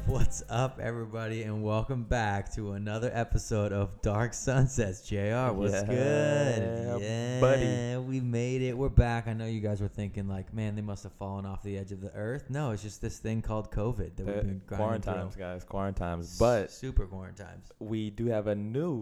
What's up, everybody, and welcome back to another episode of Dark Sunsets. JR, what's good? Yeah, buddy. we made it. We're back. I know you guys were thinking, like, man, they must have fallen off the edge of the earth. No, it's just this thing called COVID that we've been grinding Quarantines, through. guys, quarantines. But Super quarantines. we do have a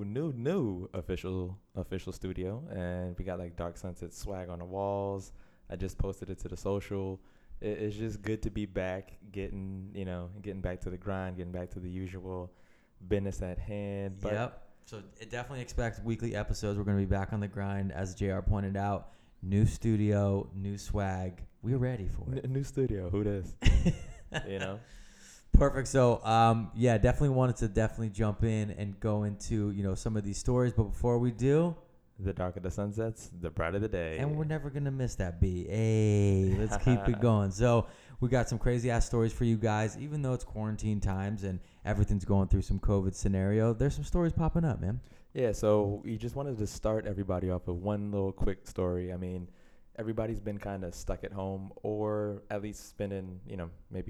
new official studio, and we got like Dark Sunset swag on the walls. I just posted it to the social. It's just good to be back, getting back to the grind, getting back to the usual business at hand. But Yep. So definitely expect weekly episodes. We're going to be back on the grind, as JR pointed out. New studio, new swag. We're ready for it. New studio. Who this? you know. Perfect. So, definitely wanted to jump in and go into, some of these stories. But before we do, The darker the sun sets, the brighter the day. and we're never going to miss that beat. Hey, let's keep it going. So we got some crazy ass stories for you guys. Even though it's quarantine times and everything's going through some COVID scenario, there's some stories popping up, man. Yeah, so we just wanted to start everybody off with one little quick story. I mean, everybody's been kind of stuck at home, or at least spending, maybe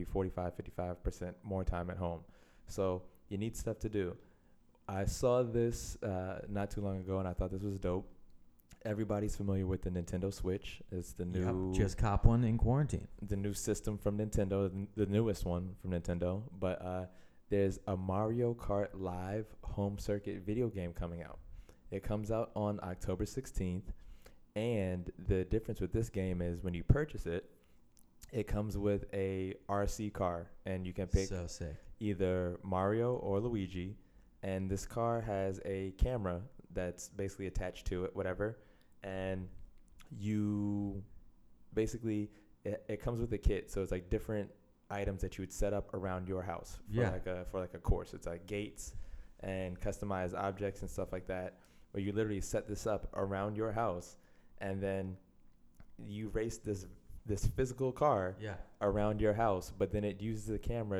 55% more time at home. So you need stuff to do. I saw this not too long ago, and I thought this was dope. Everybody's familiar with the Nintendo Switch. It's the new, just cop one in quarantine. the new system from Nintendo, the newest one from Nintendo. But there's a Mario Kart Live home circuit video game coming out. It comes out on October 16th, and the difference with this game is when you purchase it, it comes with a RC car, and you can pick So sick. either Mario or Luigi. And this car has a camera that's basically attached to it, whatever. And you basically, it comes with a kit. So it's like different items that you would set up around your house for like a course. It's like gates and customized objects and stuff like that, where you literally set this up around your house, and then you race this physical car around your house. But then it uses the camera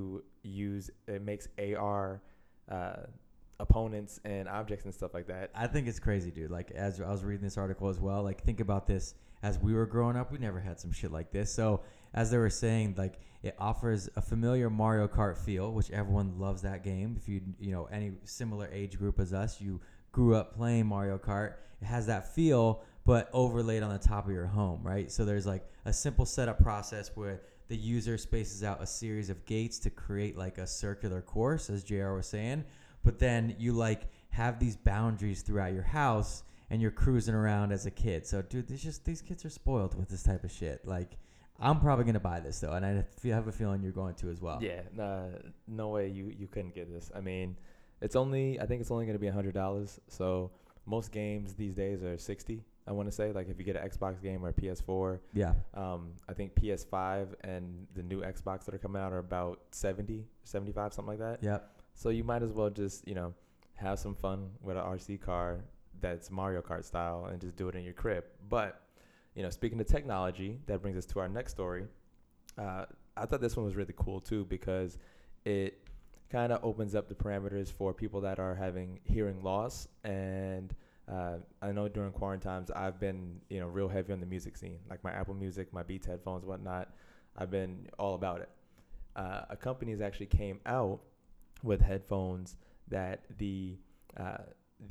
it makes AR opponents and objects and stuff like that. I think it's crazy, dude. Like, as I was reading this article as well, like, think about this. As we were growing up, we never had some shit like this. So as they were saying, like, it offers a familiar Mario Kart feel, which everyone loves that game. If any similar age group as us, you grew up playing Mario Kart. It has that feel, but overlaid on the top of your home, right? So there's like a simple setup process where the user spaces out a series of gates to create like a circular course, as JR was saying. But then you like have these boundaries throughout your house, and you're cruising around as a kid. So, dude, these kids are spoiled with this type of shit. Like, I'm probably gonna buy this though, and I have a feeling you're going to as well. Yeah, no way you couldn't get this. I mean, I think it's only gonna be $100. So most games these days are $60. I want to say, like, if you get an Xbox game or a PS4. Yeah. I think PS5 and the new Xbox that are coming out are about 70, 75, something like that. Yep. So you might as well just, have some fun with an RC car that's Mario Kart style and just do it in your crib. But, speaking of technology, that brings us to our next story. I thought this one was really cool too, because it kind of opens up the parameters for people that are having hearing loss. And I know during quarantines, I've been, real heavy on the music scene, like my Apple Music, my Beats headphones, whatnot. I've been all about it. A company has actually came out with headphones that I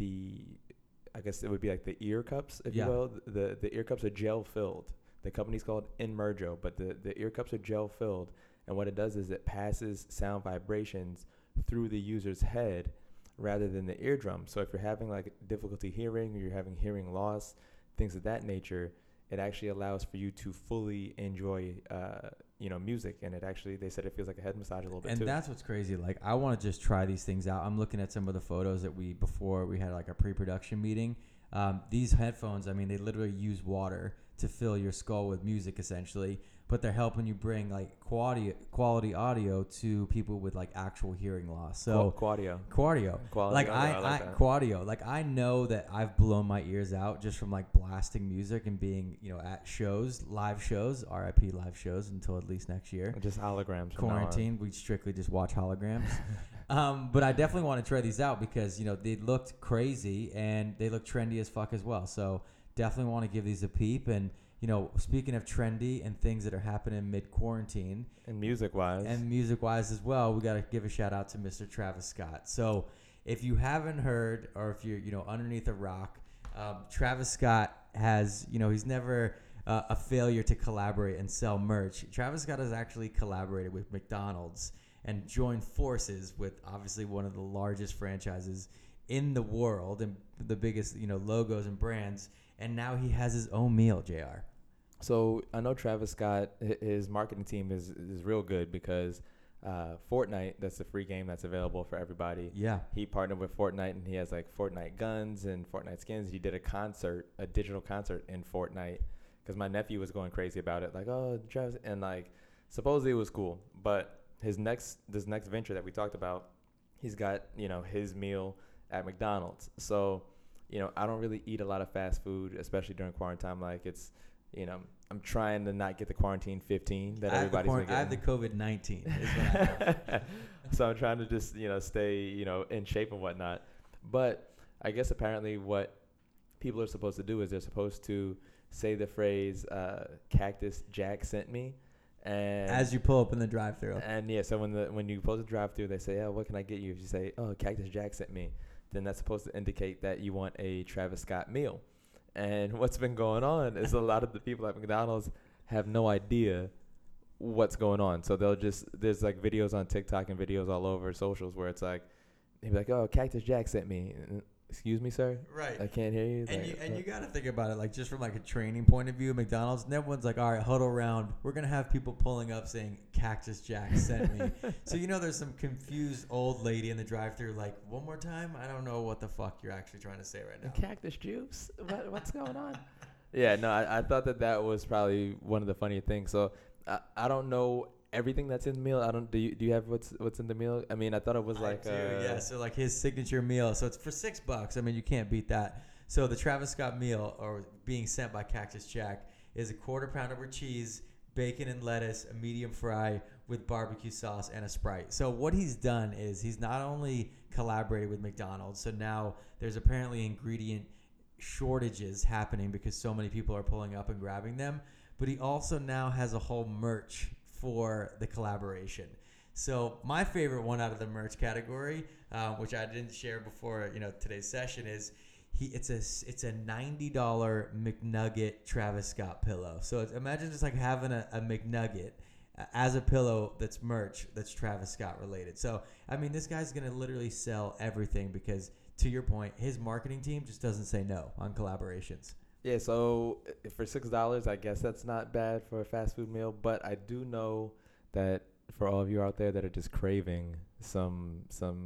guess it would be like the ear cups, if you will. The ear cups are gel filled. The company's called Inmerjo, but the ear cups are gel filled. And what it does is it passes sound vibrations through the user's head rather than the eardrum. So if you're having like difficulty hearing, or you're having hearing loss, things of that nature, it actually allows for you to fully enjoy music. And they said it feels like a head massage a little bit too. And that's what's crazy. Like, I want to just try these things out. I'm looking at some of the photos that before we had like a pre-production meeting. These headphones, I mean, they literally use water to fill your skull with music essentially, but they're helping you bring like quality audio to people with like actual hearing loss. So Quadio. Like Quadio. Like, I know that I've blown my ears out just from like blasting music and being, at shows, live shows, RIP live shows until at least next year. Just holograms. Quarantine, we strictly just watch holograms. But I definitely want to try these out because, they looked crazy and they look trendy as fuck as well. So definitely want to give these a peep. And speaking of trendy and things that are happening mid-quarantine And music-wise. and music-wise as well, we got to give a shout out to Mr. Travis Scott. So if you haven't heard, or if you're, underneath a rock, Travis Scott has, he's never a failure to collaborate and sell merch. Travis Scott has actually collaborated with McDonald's and joined forces with obviously one of the largest franchises in the world and the biggest, logos and brands. And now he has his own meal, JR. So I know Travis Scott, his marketing team is real good because Fortnite, that's the free game that's available for everybody. Yeah. He partnered with Fortnite, and he has like Fortnite guns and Fortnite skins. He did a digital concert in Fortnite because my nephew was going crazy about it. Like, oh, Travis, and like supposedly it was cool. But this next venture that we talked about, he's got, his meal at McDonald's. So, I don't really eat a lot of fast food, especially during quarantine. Like it's, I'm trying to not get the quarantine 15 that everybody's been getting. I have the COVID-19. So I'm trying to just, stay, in shape and whatnot. But I guess apparently what people are supposed to do is they're supposed to say the phrase, Cactus Jack sent me. And as you pull up in the drive-thru. And yeah, so when you pull the drive-thru, they say, oh, what can I get you? If you say, oh, Cactus Jack sent me, then that's supposed to indicate that you want a Travis Scott meal. And what's been going on is a lot of the people at McDonald's have no idea what's going on. So there's like videos on TikTok and videos all over socials where it's like, they'd be like, oh, Cactus Jack sent me. Excuse me, sir? Right. I can't hear you. And you got to think about it, like just from like a training point of view, McDonald's, and everyone's like, all right, huddle around. We're going to have people pulling up saying Cactus Jack sent me. So, there's some confused old lady in the drive-thru like, one more time? I don't know what the fuck you're actually trying to say right now. Cactus juice? What's going on? Yeah, no, I thought that was probably one of the funnier things. So I don't know everything that's in the meal. Do you have what's in the meal? I mean, I thought it was like so like his signature meal. So it's for $6. I mean, you can't beat that. So the Travis Scott meal, or being sent by Cactus Jack, is a quarter pounder with cheese, bacon and lettuce, a medium fry with barbecue sauce, and a Sprite. So what he's done is he's not only collaborated with McDonald's, so now there's apparently ingredient shortages happening because so many people are pulling up and grabbing them, but he also now has a whole merch for the collaboration. So my favorite one out of the merch category, which I didn't share before today's session, is it's a $90 McNugget Travis Scott pillow. So imagine just like having a McNugget as a pillow that's merch that's Travis Scott related. So I mean, this guy's gonna literally sell everything because, to your point, his marketing team just doesn't say no on collaborations. Yeah, so for $6, I guess that's not bad for a fast food meal. But I do know that for all of you out there that are just craving some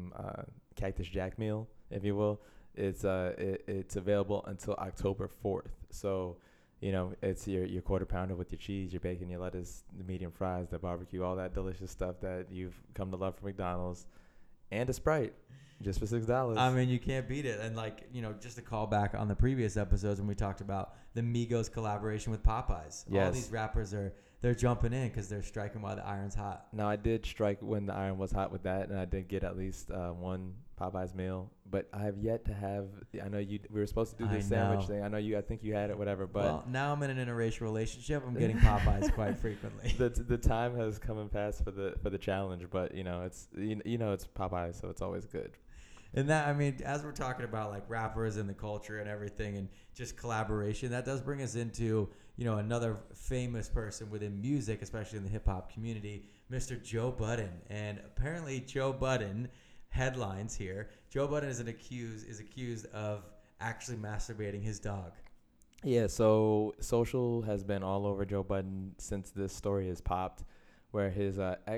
Cactus Jack meal, if you will, it's available until October 4th. So, it's your quarter pounder with your cheese, your bacon, your lettuce, the medium fries, the barbecue, all that delicious stuff that you've come to love from McDonald's, and a Sprite. Just for $6. I mean, you can't beat it. And just to call back on the previous episodes when we talked about the Migos collaboration with Popeyes. Yes. All these rappers they're jumping in because they're striking while the iron's hot. Now, I did strike when the iron was hot with that, and I did get at least one Popeyes meal. But I have yet to have. I know we were supposed to do this sandwich thing. I think you had it, whatever. But well, now I'm in an interracial relationship. I'm getting Popeyes quite frequently. The time has come and passed for the challenge, but it's it's Popeyes, so it's always good. And that, I mean, as we're talking about like rappers and the culture and everything and just collaboration, that does bring us into, another famous person within music, especially in the hip hop community, Mr. Joe Budden. And apparently Joe Budden headlines here. Joe Budden is accused of actually masturbating his dog. Yeah, so social has been all over Joe Budden since this story has popped, where his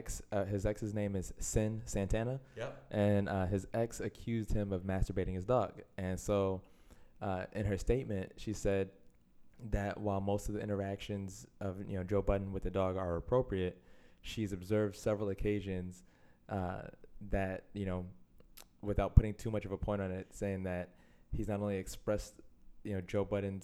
ex's name is Sin Santana. Yep. And his ex accused him of masturbating his dog. And so in her statement, she said that while most of the interactions of Joe Budden with the dog are appropriate, she's observed several occasions that, without putting too much of a point on it, saying that he's not only expressed Joe Budden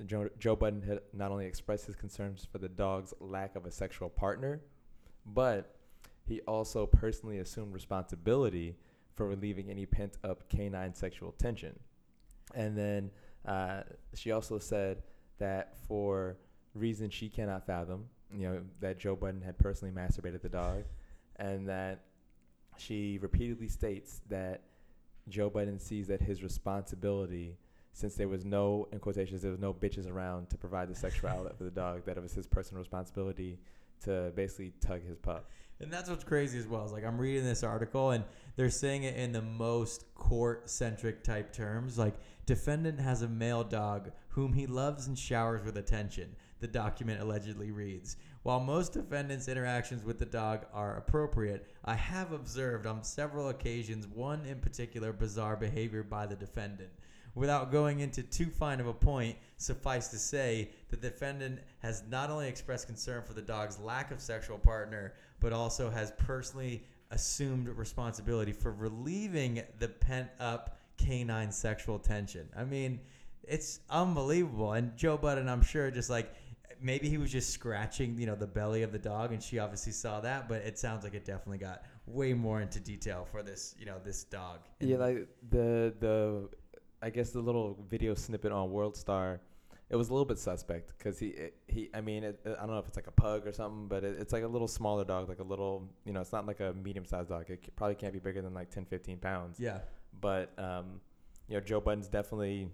had not only expressed his concerns for the dog's lack of a sexual partner, but he also personally assumed responsibility for relieving any pent-up canine sexual tension. And then she also said that for reason she cannot fathom, that Joe Budden had personally masturbated the dog, and that she repeatedly states that Joe Budden sees that his responsibility, since there was no, in quotations, there was no bitches around to provide the sexual outlet for the dog, that it was his personal responsibility to basically tug his pup. And that's what's crazy as well. Is like I'm reading this article and they're saying it in the most court-centric type terms. Like, defendant has a male dog whom he loves and showers with attention, the document allegedly reads. While most defendants' interactions with the dog are appropriate, I have observed on several occasions one in particular bizarre behavior by the defendant. Without going into too fine of a point, suffice to say, the defendant has not only expressed concern for the dog's lack of sexual partner, but also has personally assumed responsibility for relieving the pent-up canine sexual tension. I mean, it's unbelievable. And Joe Budden, I'm sure, just like, maybe he was just scratching, the belly of the dog, and she obviously saw that, but it sounds like it definitely got way more into detail for this, this dog. Yeah, like the I guess the little video snippet on WorldStar, it was a little bit suspect because I mean, I don't know if it's like a pug or something, but it's like a little smaller dog, like a little, it's not like a medium-sized dog. It probably can't be bigger than like 10, 15 pounds. Yeah. But, Joe Budden's definitely...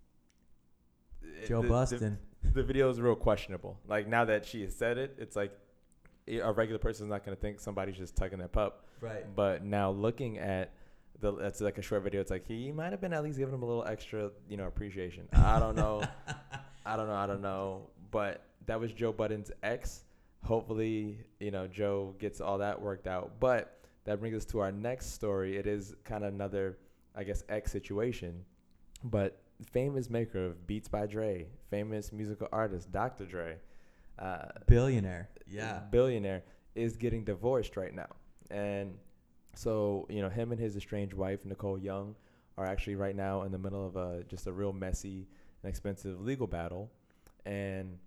Joe Bustin'. The video is real questionable. Like, now that she has said it, it's like a regular person's not going to think somebody's just tugging their pup. Right. But now looking at... that's like a short video. It's like he might have been at least giving him a little extra, appreciation. I don't know. I don't know. But that was Joe Budden's ex. Hopefully, Joe gets all that worked out. But that brings us to our next story. It is kind of another, I guess, ex situation. But famous maker of Beats by Dre, famous musical artist Dr. Dre, billionaire, billionaire, is getting divorced right now. And so, him and his estranged wife, Nicole Young, are actually right now in the middle of just a real messy and expensive legal battle. And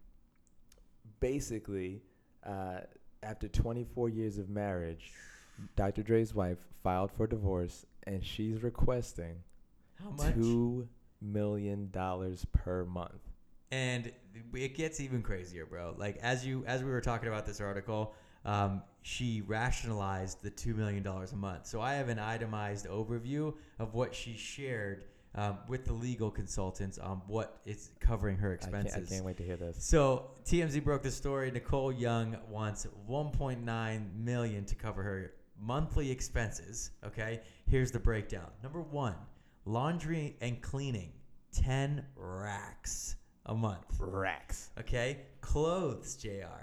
basically, after 24 years of marriage, Dr. Dre's wife filed for divorce, and she's requesting how much? $2 million per month. And it gets even crazier, bro. Like, as we were talking about this article, she rationalized the $2 million a month. So I have an itemized overview of what she shared with the legal consultants on what is covering her expenses. I can't wait to hear this. So TMZ broke the story. Nicole Young wants $1.9 million to cover her monthly expenses. Okay, here's the breakdown. Number 1, laundry and cleaning, 10 racks a month. Racks. Okay, clothes, JR.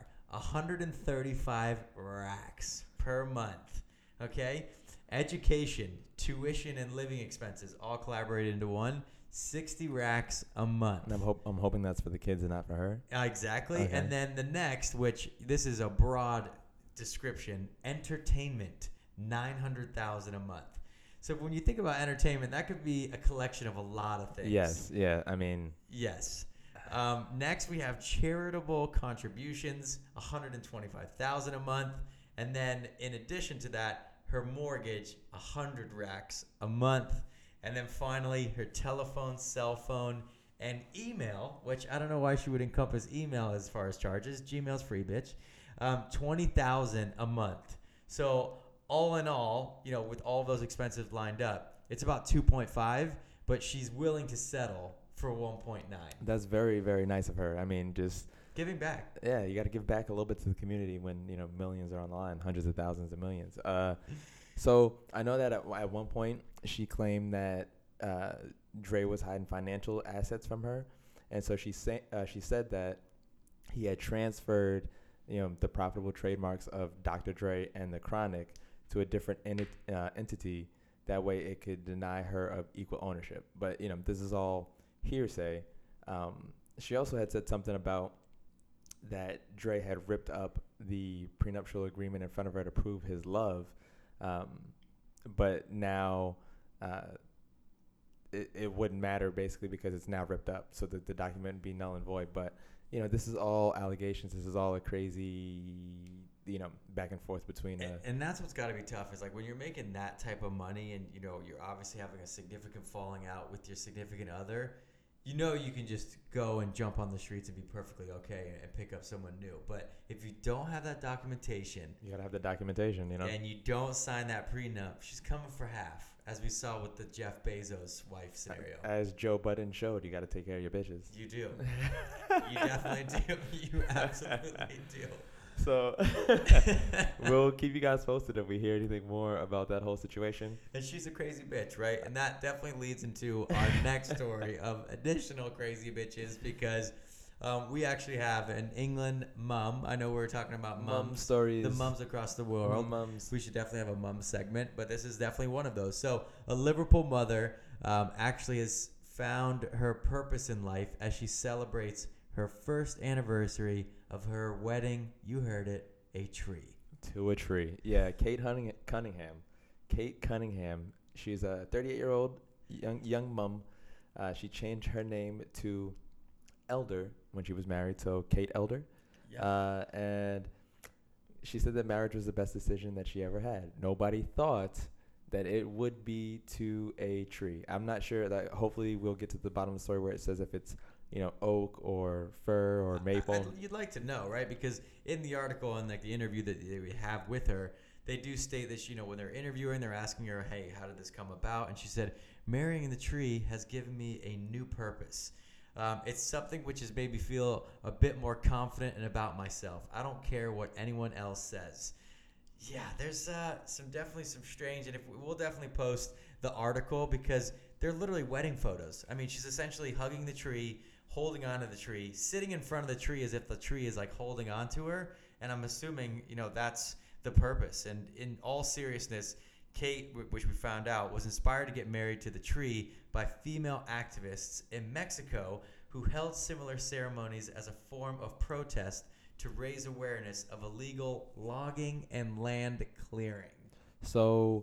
135 racks per month. Okay, education, tuition, and living expenses all collaborated into one. 60 racks a month. And I'm hoping that's for the kids and not for her. Exactly. Okay. And then the next, which this is a broad description, entertainment, $900,000 a month. So when you think about entertainment, that could be a collection of a lot of things. Yes. Yeah. I mean. Yes. Next, we have charitable contributions, $125,000 a month, and then in addition to that, her mortgage, 100 racks a month, and then finally her telephone, cell phone, and email, which I don't know why she would encompass email as far as charges. Gmail's free, bitch. $20,000 a month. So all in all, with all those expenses lined up, it's about 2.5, but she's willing to settle for 1.9. That's very, very nice of her. I mean, just giving back. Yeah, you got to give back a little bit to the community when millions are on the line, hundreds of thousands of millions. So I know that at one point she claimed that Dre was hiding financial assets from her, and so she said that he had transferred the profitable trademarks of Dr. Dre and the Chronic to a different entity. That way, it could deny her of equal ownership. But this is all hearsay. She also had said something about that Dre had ripped up the prenuptial agreement in front of her to prove his love, but now it wouldn't matter basically because it's now ripped up, so that the document would be null and void. But this is all allegations. This is all a crazy back and forth between. And that's what's got to be tough is like when you're making that type of money and you're obviously having a significant falling out with your significant other. you know you can just go and jump on the streets and be perfectly okay and pick up someone new. But if you don't have that documentation, You gotta have the documentation, you know. and you don't sign that prenup, she's coming for half, as we saw with the Jeff Bezos wife scenario. As Joe Budden showed, you gotta take care of your bitches. You do. You definitely do. You absolutely do. So we'll keep you guys posted if we hear anything more about that whole situation. And she's a crazy bitch, right? And that definitely leads into our next story of additional crazy bitches, because we actually have an England mum. I know we were talking about Mum stories. the mums across the world. Mums. We should definitely have a mum segment, but this is definitely one of those. So a Liverpool mother actually has found her purpose in life as she celebrates her first anniversary of her wedding. You heard it, a tree. To a tree. Yeah, Cunningham. Kate Cunningham. She's a 38-year-old young mum. She changed her name to Elder when she was married, so Kate Elder. Yeah. And she said that marriage was the best decision that she ever had. Nobody thought that it would be to a tree. I'm not sure. That hopefully we'll get to the bottom of the story where it says if it's oak or fir or maple. You'd like to know, right? Because in the article and like the interview that we have with her, they do state that, when they're interviewing, they're asking her, hey, how did this come about? And she said, marrying the tree has given me a new purpose. It's something which has made me feel a bit more confident and about myself. I don't care what anyone else says. Yeah, there's definitely some strange, and we'll definitely post the article because they're literally wedding photos. I mean, she's essentially hugging the tree, holding onto the tree, sitting in front of the tree as if the tree is like holding onto her, and I'm assuming that's the purpose. And in all seriousness, Kate, which we found out, was inspired to get married to the tree by female activists in Mexico who held similar ceremonies as a form of protest to raise awareness of illegal logging and land clearing. So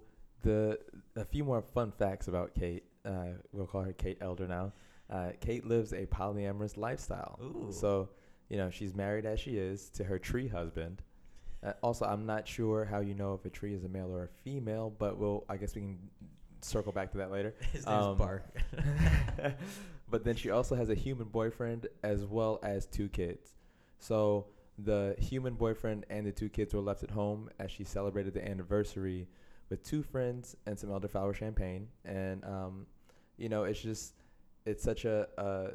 a few more fun facts about Kate. We'll call her Kate Elder now. Kate lives a polyamorous lifestyle. Ooh. So, she's married as she is to her tree husband. Also, I'm not sure how you know if a tree is a male or a female, but I guess we can circle back to that later. His name's Bark. But then she also has a human boyfriend as well as 2 kids. So the human boyfriend and the 2 kids were left at home as she celebrated the anniversary with 2 friends and some elderflower champagne. And, it's such a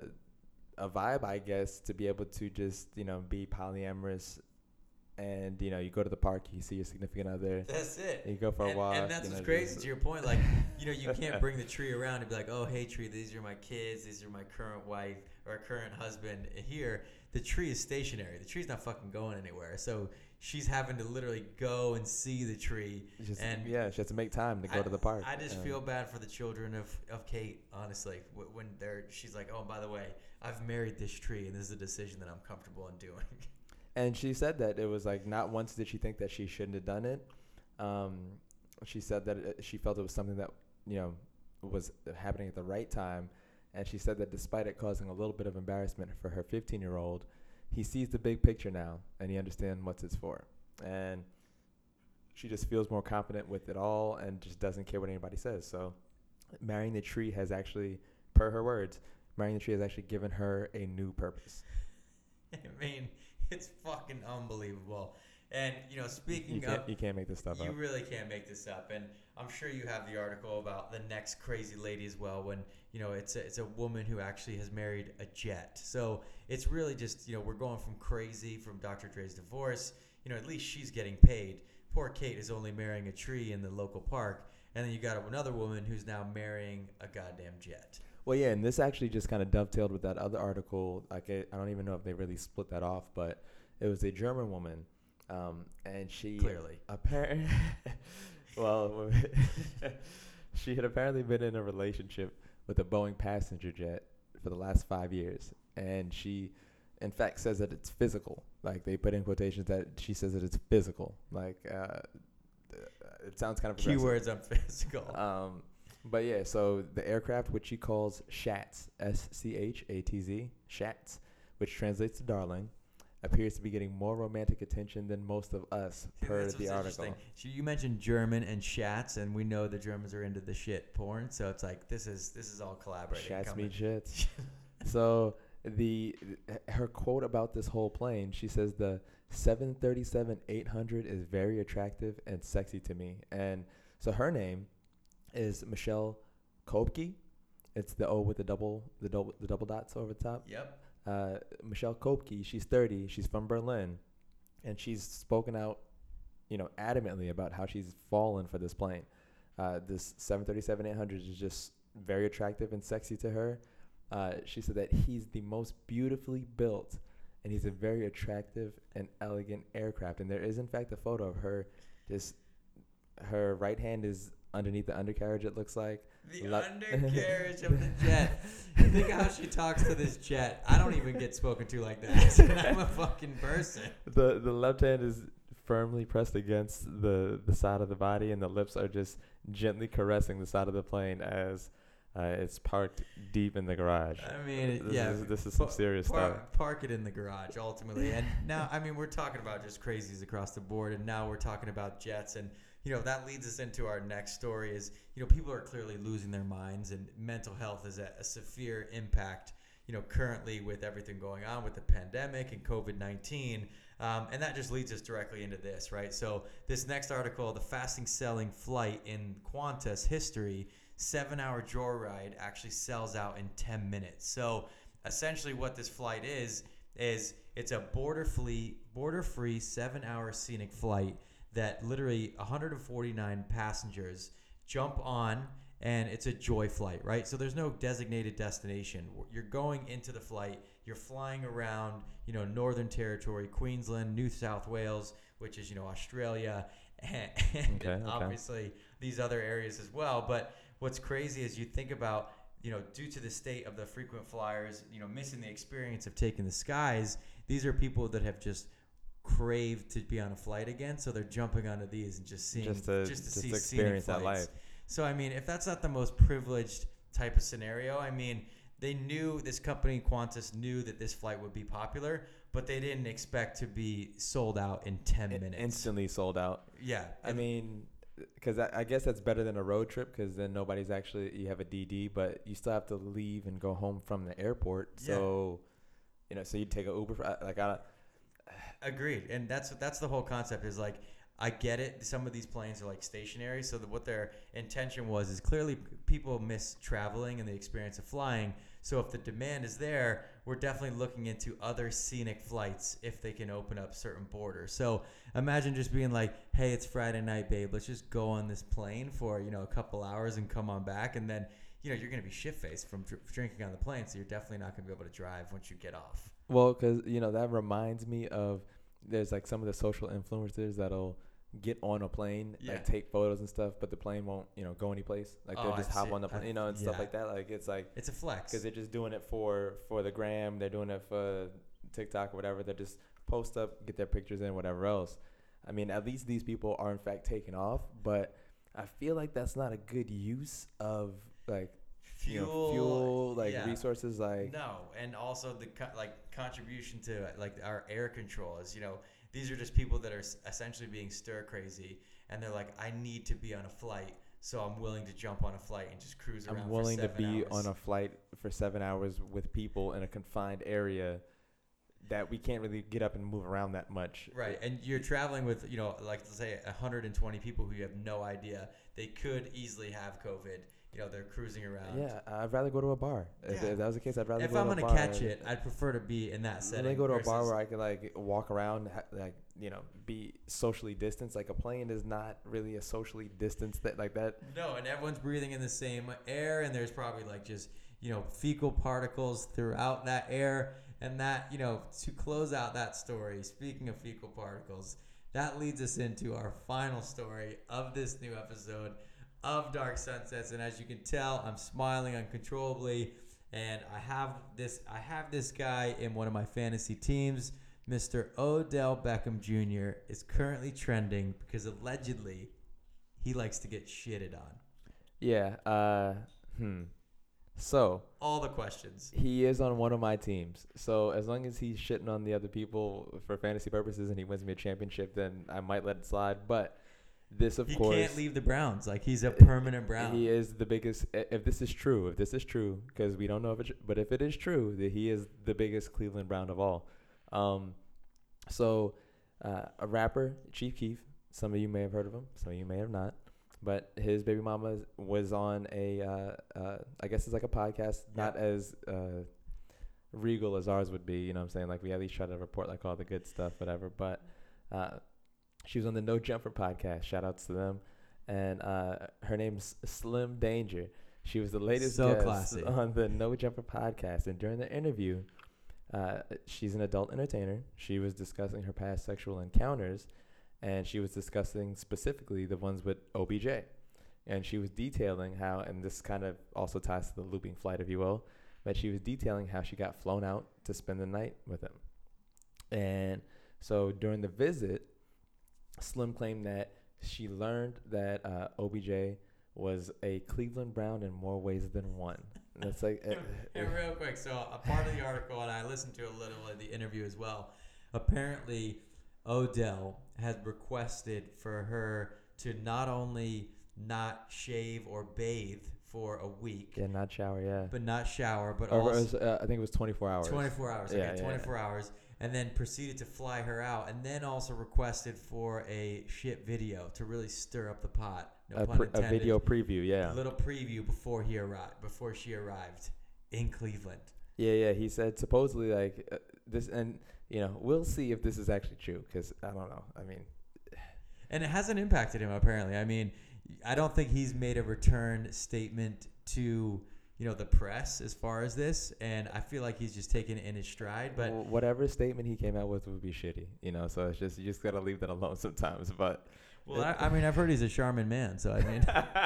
vibe, I guess, to be able to just, be polyamorous. And, you go to the park, you see your significant other. That's it. You go for a walk. And that's what's crazy, to your point. Like, you can't bring the tree around and be like, oh, hey, tree, these are my kids. These are my current wife or current husband. Here, the tree is stationary. The tree's not fucking going anywhere. So she's having to literally go and see the tree. She has to make time to go to the park. I just feel bad for the children of Kate, honestly, when she's like, oh, by the way, I've married this tree, and this is a decision that I'm comfortable in doing. And she said that it was like not once did she think that she shouldn't have done it. She said that she felt it was something that, was happening at the right time. And she said that despite it causing a little bit of embarrassment for her 15-year-old, he sees the big picture now and he understands what it's for. And she just feels more confident with it all and just doesn't care what anybody says. So marrying the tree has actually, per her words, marrying the tree has actually given her a new purpose. I mean, it's fucking unbelievable. And, speaking you can't make this stuff up. You really can't make this up. And I'm sure you have the article about the next crazy lady as well when, it's a woman who actually has married a jet. So it's really just, we're going from crazy from Dr. Dre's divorce. At least she's getting paid. Poor Kate is only marrying a tree in the local park. And then you got another woman who's now marrying a goddamn jet. Well, yeah, and this actually just kind of dovetailed with that other article. Like, I don't even know if they really split that off, but it was a German woman, and she clearly apparently, well, she had apparently been in a relationship with a Boeing passenger jet for the last 5 years, and she, in fact, says that it's physical. Like, they put in quotations that she says that it's physical. Like, it sounds kind of aggressive. Keywords on physical. But yeah, so the aircraft, which she calls Schatz, S-C-H-A-T-Z, Schatz, which translates to darling, appears to be getting more romantic attention than most of us, per the article. So you mentioned German and Schatz, and we know the Germans are into the shit porn, so it's like this is all collaborating. Schatz meet shits. So her quote about this whole plane, she says the 737-800 is very attractive and sexy to me. And so her name is Michelle Kopke. It's the O with the double dots over the top. Yep. Michelle Kopke, she's 30, she's from Berlin, and she's spoken out, adamantly about how she's fallen for this plane. This 737-800 is just very attractive and sexy to her. She said that he's the most beautifully built, and he's a very attractive and elegant aircraft. And there is, in fact, a photo of her. Her right hand is underneath the undercarriage, it looks like. The undercarriage of the jet. Think how she talks to this jet. I don't even get spoken to like that. I'm a fucking person. The left hand is firmly pressed against the side of the body, and the lips are just gently caressing the side of the plane as it's parked deep in the garage. I mean, this is some serious stuff. Park it in the garage, ultimately. And now, I mean, we're talking about just crazies across the board, and now we're talking about jets. And, that leads us into our next story is, people are clearly losing their minds, and mental health is at a severe impact, currently with everything going on with the pandemic and COVID-19. And that just leads us directly into this, right? So this next article, the fastest selling flight in Qantas history, 7-hour joyride actually sells out in 10 minutes. So essentially what this flight is it's a border-free 7-hour scenic flight that literally 149 passengers jump on, and it's a joy flight, right? So there's no designated destination. You're going into the flight. You're flying around, Northern Territory, Queensland, New South Wales, which is, Australia, and obviously these other areas as well. But what's crazy is you think about, due to the state of the frequent flyers, missing the experience of taking the skies, these are people that have just craved to be on a flight again, so they're jumping onto these and just seeing just to see experience that life. So I mean, if that's not the most privileged type of scenario, I mean, they knew, this company Qantas knew that this flight would be popular, but they didn't expect to be sold out in 10 minutes. Instantly sold out. Yeah. I mean, because I guess that's better than a road trip, because then nobody's actually, you have a DD, but you still have to leave and go home from the airport. So, so you take an Uber. Agreed. And that's the whole concept is like, I get it. Some of these planes are like stationary. So what their intention is clearly people miss traveling and the experience of flying. So if the demand is there, we're definitely looking into other scenic flights if they can open up certain borders. So imagine just being like, hey, it's Friday night, babe. Let's just go on this plane for, a couple hours and come on back. And then, you're going to be shit-faced from drinking on the plane. So you're definitely not going to be able to drive once you get off. Well, because, that reminds me of, there's like some of the social influencers that'll get on a plane, like take photos and stuff, but the plane won't, go anyplace. Like they'll just hop on the plane, and stuff like that. Like it's a flex because they're just doing it for the gram. They're doing it for TikTok or whatever. They just post up, get their pictures in, whatever else. I mean, at least these people are in fact taking off, but I feel like that's not a good use of like fuel, resources, like no, and also the contribution to like our air control is, these are just people that are essentially being stir crazy, and they're like, I need to be on a flight, so I'm willing to jump on a flight and just cruise around. I'm willing to be hours. on a flight for 7 hours with people in a confined area that we can't really get up and move around that much. Right, and you're traveling with, like let's say 120 people who you have no idea. They could easily have COVID. They're cruising around. Yeah, I'd rather go to a bar. If that was the case, I'd rather if go I'm to a bar. If I'm going to catch it, I'd prefer to be in that setting. Let me go to a bar where I can, walk around, be socially distanced. Like, a plane is not really a socially distanced like that. No, and everyone's breathing in the same air, and there's probably, just, fecal particles throughout that air. And that, to close out that story, speaking of fecal particles, that leads us into our final story of this new episode of Dark Sunsets. And as you can tell, I'm smiling uncontrollably, and I have this guy in one of my fantasy teams. Mr. Odell Beckham Jr. is currently trending because allegedly he likes to get shitted on. Yeah. So all the questions. He is on one of my teams. So as long as he's shitting on the other people for fantasy purposes and he wins me a championship, then I might let it slide. But This, of he course, can't leave the Browns. Like, he's a permanent Brown. he is the biggest. If this is true, because we don't know if it, but if it is true, that he is the biggest Cleveland Brown of all. So a rapper, Chief Keef. Some of you may have heard of him. Some of you may have not. But his baby mama was on a, I guess it's like a podcast, not as regal as ours would be. You know what I'm saying? Like, we at least try to report like all the good stuff, whatever. But she was on the No Jumper podcast. Shout outs to them. And her name's Slim Danger. She was the latest guest classy on the No Jumper podcast. And during the interview, she's an adult entertainer. She was discussing her past sexual encounters, and she was discussing specifically the ones with OBJ. And she was detailing how, and this kind of also ties to the looping flight, if you will, but she was detailing how she got flown out to spend the night with him. And so during the visit, Slim claimed that she learned that OBJ was a Cleveland Brown in more ways than one. And it's like, real quick. So a part of the article, and I listened to a little of the interview as well. Apparently, Odell had requested for her to not only not shave or bathe for a week. Yeah, not shower, But not shower, but or also... I think it was 24 hours. 24 hours, okay, 24 hours. And then proceeded to fly her out, and then also requested for a shit video to really stir up the pot. No pun intended. A video preview, yeah. A little preview before she arrived in Cleveland. Yeah. He said supposedly like this, and we'll see if this is actually true, because I don't know. I mean, and it hasn't impacted him apparently. I mean, I don't think he's made a return statement to the press as far as this, and I feel like he's just taking it in his stride. But whatever statement he came out with would be shitty, so it's just, you just gotta leave that alone sometimes. But I mean, I've heard he's a charming man, so I mean,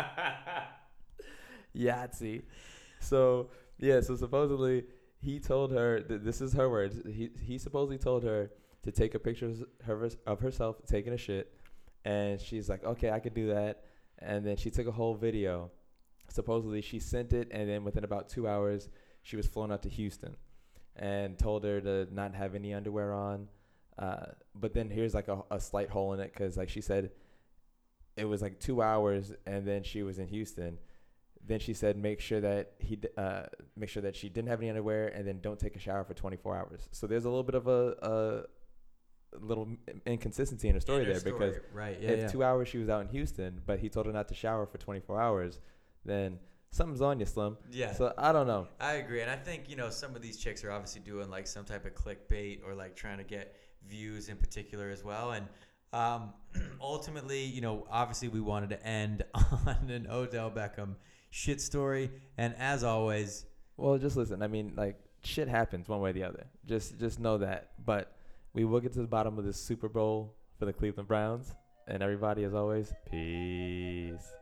Yahtzee. So supposedly he told her this is her words. He supposedly told her to take a picture of herself taking a shit, and she's like, okay, I could do that, and then she took a whole video. Supposedly she sent it, and then within about 2 hours, she was flown out to Houston and told her to not have any underwear on. But then here's like a slight hole in it, because like she said, it was like 2 hours, and then she was in Houston. Then she said make sure that she didn't have any underwear, and then don't take a shower for 24 hours. So there's a little bit of a little inconsistency in her story there, because if 2 hours she was out in Houston, but he told her not to shower for 24 hours, then something's on you, Slim. Yeah. So I don't know. I agree. And I think, some of these chicks are obviously doing like some type of clickbait, or like trying to get views in particular as well. And ultimately, obviously we wanted to end on an Odell Beckham shit story. And as always, well, just listen. I mean, like, shit happens one way or the other. Just know that. But we will get to the bottom of this Super Bowl for the Cleveland Browns. And everybody, as always, peace.